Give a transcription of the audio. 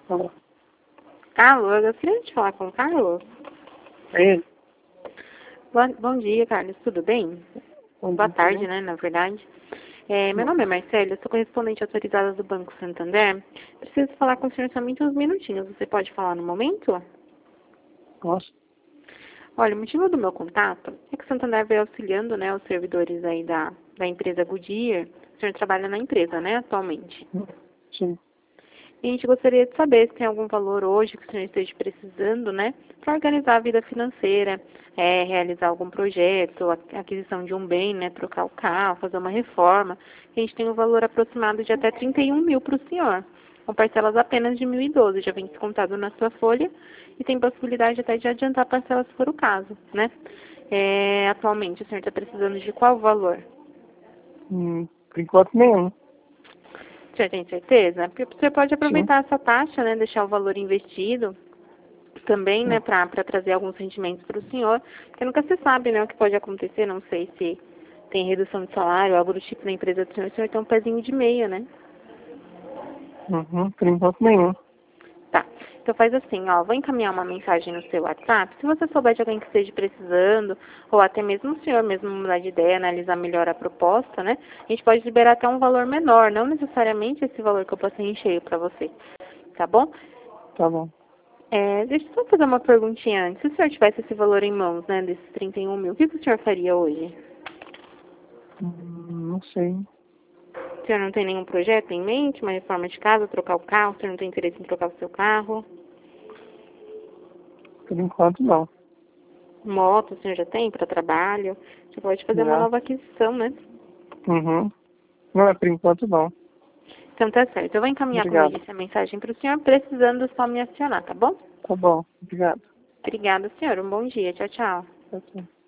Alô? Alô, eu gostaria de falar com o Carlos. É ele? Bom dia, Carlos, tudo bem? Boa tarde, né, na verdade. Meu nome é Marcelo, eu sou correspondente autorizada do Banco Santander. Preciso falar com o senhor somente uns minutinhos. Você pode falar no momento? Posso? Olha, o motivo do meu contato é que o Santander veio auxiliando, né, os servidores aí da empresa Goodyear. O senhor trabalha na empresa, né, atualmente. Sim. E a gente gostaria de saber se tem algum valor hoje que o senhor esteja precisando, né, para organizar a vida financeira, realizar algum projeto, aquisição de um bem, né, trocar o carro, fazer uma reforma. A gente tem um valor aproximado de até 31 mil para o senhor, com parcelas apenas de 1.012, já vem descontado na sua folha e tem possibilidade até de adiantar parcelas se for o caso, né? Atualmente, o senhor está precisando de qual valor? Por enquanto nenhum. O senhor tem certeza? Porque você pode Sim. aproveitar essa taxa, né, deixar o valor investido também, né, para trazer alguns rendimentos para o senhor, porque nunca se sabe, né, o que pode acontecer, não sei se tem redução de salário, algo do tipo na empresa do senhor, o senhor tem um pezinho de meia, né? Por enquanto nenhum. Tá. Então faz assim, ó, vou encaminhar uma mensagem no seu WhatsApp. Se você souber de alguém que esteja precisando, ou até mesmo o senhor mesmo mudar de ideia, analisar melhor a proposta, né? A gente pode liberar até um valor menor, não necessariamente esse valor que eu passei em cheio para você. Tá bom? Tá bom. Deixa eu só fazer uma perguntinha antes. Se o senhor tivesse esse valor em mãos, né, desses 31 mil, o que o senhor faria hoje? Não sei. O senhor não tem nenhum projeto em mente, uma reforma de casa, trocar o carro? O senhor não tem interesse em trocar o seu carro? Por enquanto não. Moto, o senhor já tem para trabalho? Você pode fazer uma Já. nova aquisição, né? Não, por enquanto não. Então tá certo. Eu vou encaminhar, como eu Obrigado. disse, a mensagem para o senhor, precisando só me acionar, tá bom? Tá bom. Obrigado. Obrigada, senhor. Um bom dia. Tchau, tchau. Tchau, tchau.